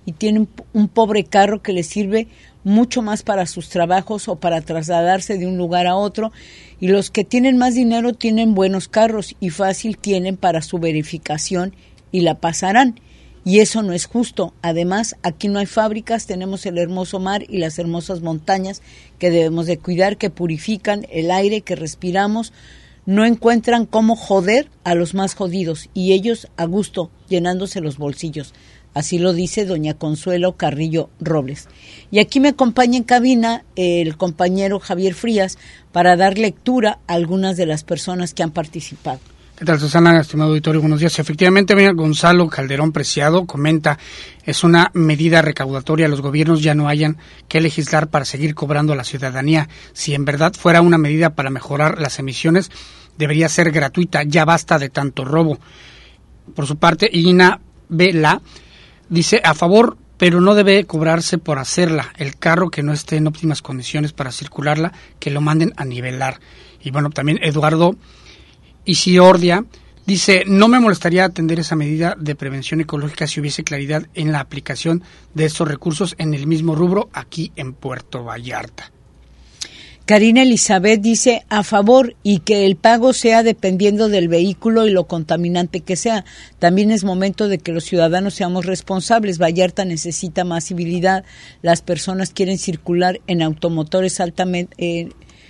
un pobre carro que les sirve mucho más para sus trabajos o para trasladarse de un lugar a otro, y los que tienen más dinero tienen buenos carros y fácil tienen para su verificación y la pasarán, y eso no es justo. Además, aquí no hay fábricas, tenemos el hermoso mar y las hermosas montañas que debemos de cuidar, que purifican el aire que respiramos. No encuentran cómo joder a los más jodidos y ellos a gusto llenándose los bolsillos. Así lo dice doña Consuelo Carrillo Robles. Y aquí me acompaña en cabina el compañero Javier Frías para dar lectura a algunas de las personas que han participado. ¿Qué tal, Susana? Estimado auditorio, buenos días. Efectivamente, mira, Gonzalo Calderón Preciado comenta: es una medida recaudatoria, los gobiernos ya no hayan que legislar para seguir cobrando a la ciudadanía. Si en verdad fuera una medida para mejorar las emisiones, debería ser gratuita, ya basta de tanto robo. Por su parte, Ina Vela dice: a favor, pero no debe cobrarse por hacerla. El carro que no esté en óptimas condiciones para circularla, que lo manden a nivelar. Y bueno, también Eduardo Isiordia dice: no me molestaría atender esa medida de prevención ecológica si hubiese claridad en la aplicación de estos recursos en el mismo rubro aquí en Puerto Vallarta. Karina Elizabeth dice: a favor, y que el pago sea dependiendo del vehículo y lo contaminante que sea. También es momento de que los ciudadanos seamos responsables. Vallarta necesita más civilidad. Las personas quieren circular en automotores altamente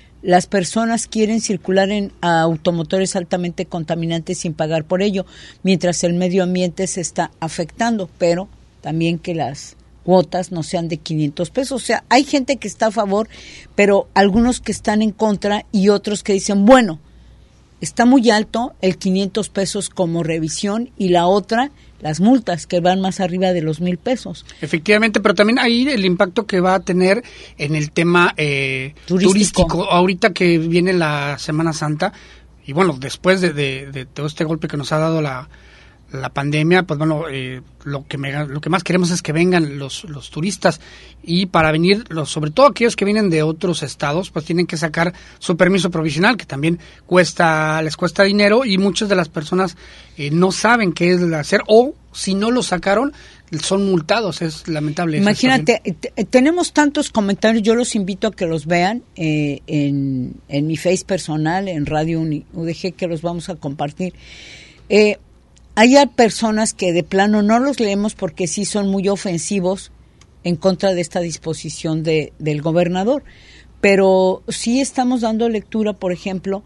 contaminantes sin pagar por ello, mientras el medio ambiente se está afectando, pero también que las cuotas no sean de 500 pesos. O sea, hay gente que está a favor, pero algunos que están en contra y otros que dicen, bueno, está muy alto el 500 pesos como revisión, y la otra, las multas que van más arriba de los 1,000 pesos. Efectivamente, pero también ahí el impacto que va a tener en el tema turístico. Ahorita que viene la Semana Santa, y bueno, después de todo este golpe que nos ha dado la pandemia, pues bueno, lo que más queremos es que vengan los turistas, y para venir, sobre todo aquellos que vienen de otros estados, pues tienen que sacar su permiso provisional, que también les cuesta dinero, y muchas de las personas no saben qué es hacer, o si no lo sacaron, son multados. Es lamentable. Imagínate, tenemos tantos comentarios, yo los invito a que los vean en mi Face personal, en Radio UDG, que los vamos a compartir. hay personas que de plano no los leemos porque sí son muy ofensivos en contra de esta disposición del gobernador, pero sí estamos dando lectura, por ejemplo,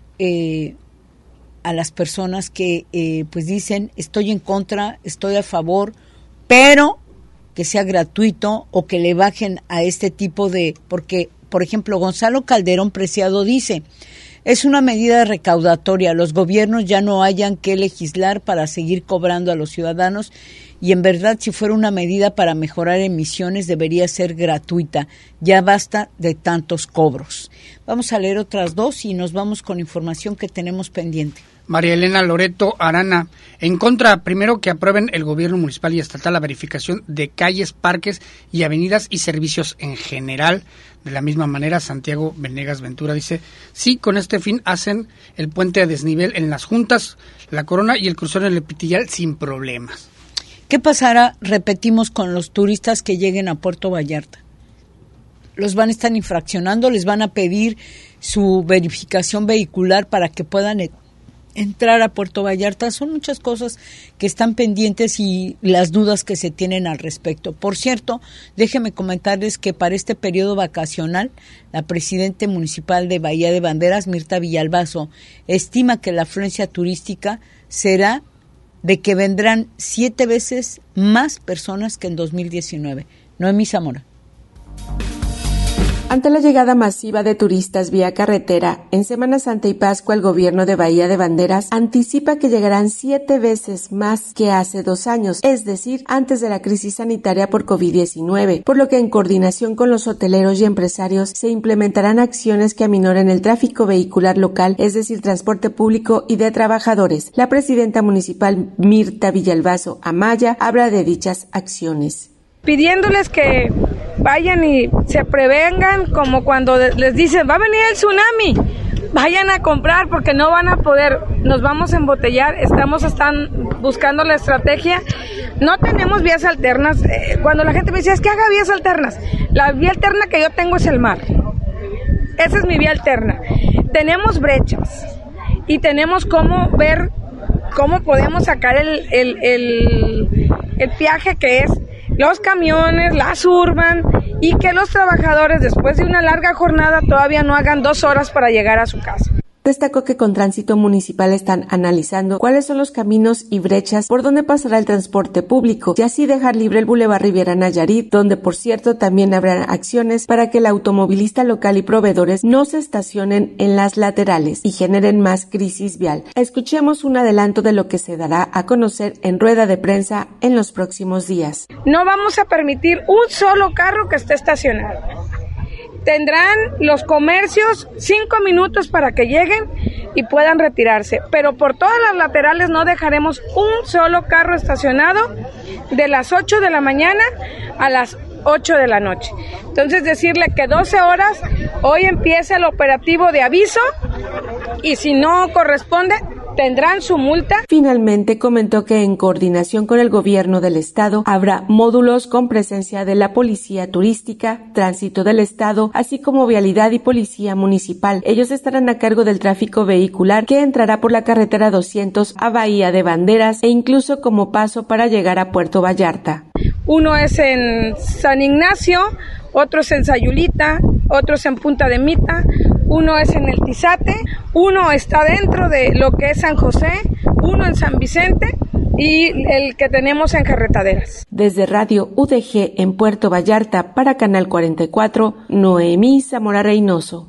a las personas que pues dicen estoy en contra, estoy a favor, pero que sea gratuito o que le bajen a este tipo de, porque por ejemplo Gonzalo Calderón Preciado dice, es una medida recaudatoria, los gobiernos ya no hayan que legislar para seguir cobrando a los ciudadanos y en verdad si fuera una medida para mejorar emisiones debería ser gratuita, ya basta de tantos cobros. Vamos a leer otras dos y nos vamos con información que tenemos pendiente. María Elena Loreto Arana, en contra, primero que aprueben el gobierno municipal y estatal la verificación de calles, parques y avenidas y servicios en general. De la misma manera, Santiago Venegas Ventura dice, sí, con este fin hacen el puente a desnivel en las Juntas, La Corona y el crucero en el Pitillal sin problemas. ¿Qué pasará, repetimos, con los turistas que lleguen a Puerto Vallarta? Los van a estar infraccionando, les van a pedir su verificación vehicular para que puedan entrar a Puerto Vallarta. Son muchas cosas que están pendientes y las dudas que se tienen al respecto. Por cierto, déjenme comentarles que para este periodo vacacional, la presidenta municipal de Bahía de Banderas, Mirta Villalbazo, estima que la afluencia turística será de que vendrán 7 veces más personas que en 2019. Noemí Zamora. Ante la llegada masiva de turistas vía carretera, en Semana Santa y Pascua el gobierno de Bahía de Banderas anticipa que llegarán 7 veces más que hace 2 años, es decir, antes de la crisis sanitaria por COVID-19, por lo que en coordinación con los hoteleros y empresarios se implementarán acciones que aminoren el tráfico vehicular local, es decir, transporte público y de trabajadores. La presidenta municipal Mirta Villalbazo Amaya habla de dichas acciones. Pidiéndoles que vayan y se prevengan, como cuando les dicen, va a venir el tsunami, vayan a comprar porque no van a poder, nos vamos a embotellar, están buscando la estrategia, no tenemos vías alternas, cuando la gente me dice, es que haga vías alternas, la vía alterna que yo tengo es el mar, esa es mi vía alterna, tenemos brechas y tenemos cómo ver, cómo podemos sacar el peaje que es los camiones, las urban, y que los trabajadores después de una larga jornada todavía no hagan 2 horas para llegar a su casa. Destacó que con Tránsito Municipal están analizando cuáles son los caminos y brechas por donde pasará el transporte público y así dejar libre el Boulevard Riviera Nayarit, donde por cierto también habrá acciones para que el automovilista local y proveedores no se estacionen en las laterales y generen más crisis vial. Escuchemos un adelanto de lo que se dará a conocer en rueda de prensa en los próximos días. No vamos a permitir un solo carro que esté estacionado. Tendrán los comercios 5 minutos para que lleguen y puedan retirarse, pero por todas las laterales no dejaremos un solo carro estacionado de las 8 de la mañana a las 8 de la noche. Entonces decirle que 12 horas, hoy empieza el operativo de aviso y si no corresponde, tendrán su multa. Finalmente comentó que en coordinación con el gobierno del estado habrá módulos con presencia de la Policía Turística, Tránsito del Estado, así como Vialidad y Policía Municipal. Ellos estarán a cargo del tráfico vehicular que entrará por la carretera 200 a Bahía de Banderas e incluso como paso para llegar a Puerto Vallarta. Uno es en San Ignacio, otro es en Sayulita, otro es en Punta de Mita, uno es en el Tizate, uno está dentro de lo que es San José, uno en San Vicente y el que tenemos en Carretaderas. Desde Radio UDG en Puerto Vallarta para Canal 44, Noemí Zamora Reynoso.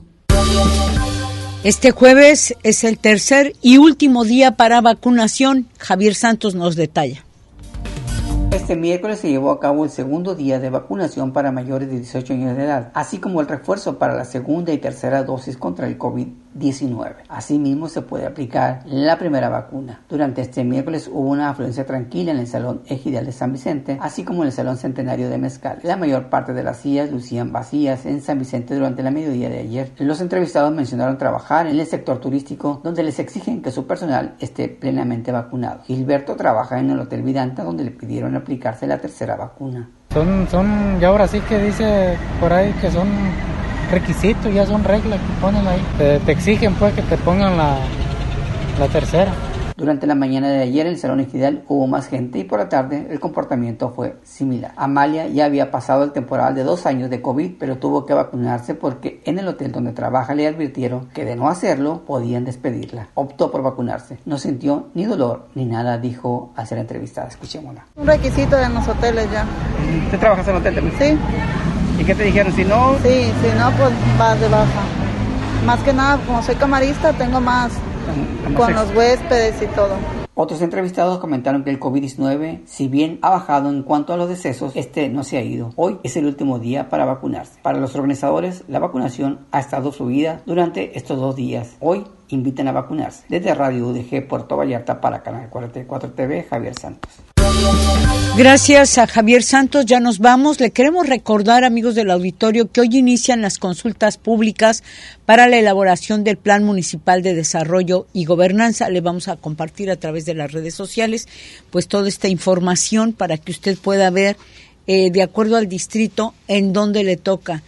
Este jueves es el tercer y último día para vacunación. Javier Santos nos detalla. Este miércoles se llevó a cabo el segundo día de vacunación para mayores de 18 años de edad, así como el refuerzo para la segunda y tercera dosis contra el COVID-19. Asimismo, se puede aplicar la primera vacuna. Durante este miércoles hubo una afluencia tranquila en el Salón Ejidal de San Vicente, así como en el Salón Centenario de Mezcal. La mayor parte de las sillas lucían vacías en San Vicente durante la mediodía de ayer. Los entrevistados mencionaron trabajar en el sector turístico, donde les exigen que su personal esté plenamente vacunado. Gilberto trabaja en el Hotel Vidanta, donde le pidieron aplicarse la tercera vacuna. Son, ya ahora sí que dice por ahí que son requisitos, ya son reglas que ponen ahí. Te exigen pues que te pongan la tercera. Durante la mañana de ayer en el Salón Ejidal hubo más gente y por la tarde el comportamiento fue similar. Amalia ya había pasado el temporal de 2 años de COVID, pero tuvo que vacunarse porque en el hotel donde trabaja le advirtieron que de no hacerlo podían despedirla. Optó por vacunarse. No sintió ni dolor ni nada, dijo al ser entrevistada. Escuchémosla. Un requisito en los hoteles ya. ¿Usted trabaja en el hotel también? Sí. ¿Y qué te dijeron? Si no... Sí, si no, pues vas de baja. Más que nada, como soy camarista, tengo más con los huéspedes y todo. Otros entrevistados comentaron que el COVID-19, si bien ha bajado en cuanto a los decesos, no se ha ido. Hoy es el último día para vacunarse. Para los organizadores, la vacunación ha estado fluida durante estos 2 días. Hoy invitan a vacunarse. Desde Radio UDG Puerto Vallarta para Canal 44 TV, Javier Santos. Gracias a Javier Santos, ya nos vamos. Le queremos recordar, amigos del auditorio, que hoy inician las consultas públicas para la elaboración del Plan Municipal de Desarrollo y Gobernanza. Le vamos a compartir a través de las redes sociales pues toda esta información para que usted pueda ver de acuerdo al distrito en donde le toca.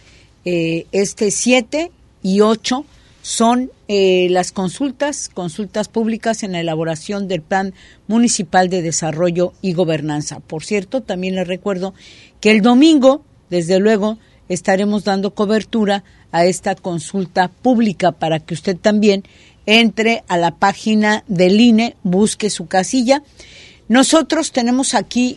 7 y 8 son las consultas públicas en la elaboración del Plan Municipal de Desarrollo y Gobernanza. Por cierto, también les recuerdo que el domingo, desde luego, estaremos dando cobertura a esta consulta pública para que usted también entre a la página del INE, busque su casilla. Nosotros tenemos aquí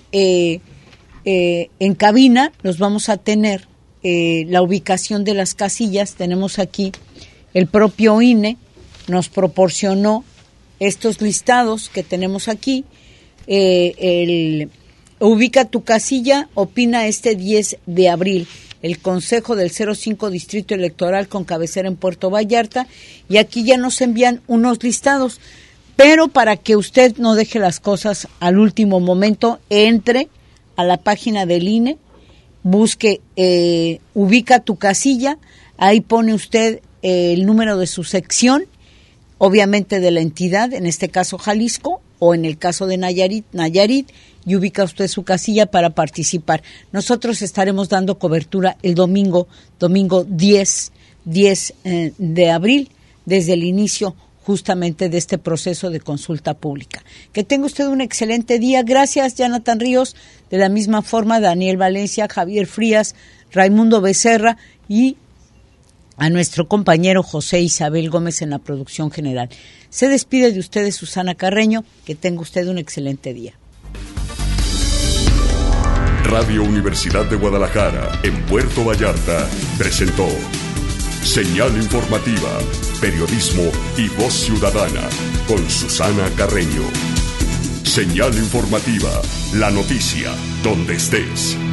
en cabina, los vamos a tener la ubicación de las casillas. Tenemos aquí el propio INE nos proporcionó estos listados que tenemos aquí. Ubica tu casilla, opina 10 de abril. El Consejo del 05 Distrito Electoral con cabecera en Puerto Vallarta. Y aquí ya nos envían unos listados. Pero para que usted no deje las cosas al último momento, entre a la página del INE, busque, ubica tu casilla, ahí pone usted el número de su sección, obviamente de la entidad, en este caso Jalisco, o en el caso de Nayarit, y ubica usted su casilla para participar. Nosotros estaremos dando cobertura el domingo 10 de abril, desde el inicio justamente de este proceso de consulta pública. Que tenga usted un excelente día. Gracias, Jonathan Ríos. De la misma forma, Daniel Valencia, Javier Frías, Raimundo Becerra y a nuestro compañero José Isabel Gómez en la producción general. Se despide de ustedes Susana Carreño. Que tenga usted un excelente día. Radio Universidad de Guadalajara, en Puerto Vallarta, presentó Señal Informativa, Periodismo y Voz Ciudadana, con Susana Carreño. Señal Informativa, la noticia, donde estés.